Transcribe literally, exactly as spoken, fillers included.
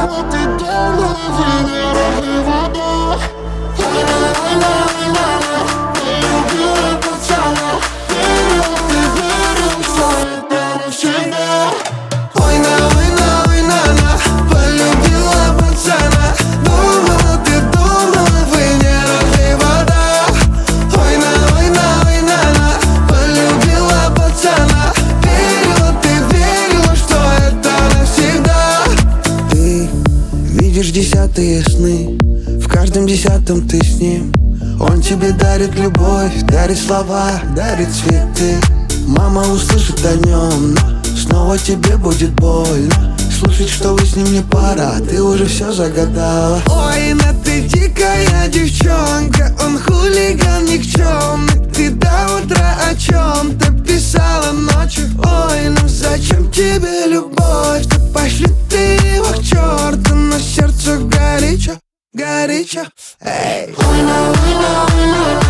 Вот и дома, Венера и вода. Война, война, война, ты любила пацана. Верил, ты верил, что это навсегда. Война, война, война, полюбила пацана. Думала, ты думала, Венера и вода. Война, война, война, полюбила пацана. Верила, ты верила, что это навсегда. Ты видишь десятые сны, в каждом десятом ты с ним. Он тебе дарит любовь, дарит слова, дарит цветы. Мама услышит о нем, но снова тебе будет больно слушать, что вы с ним не пара, ты уже все загадала. Ой, на ты дикая девчонка, он хулиган никчемный. Ты до утра о чем-то писала ночью. Ой, ну зачем тебе любовь? Да пошли ты его к черту, на сердце горячо, горячо. Эй. Война, война, война.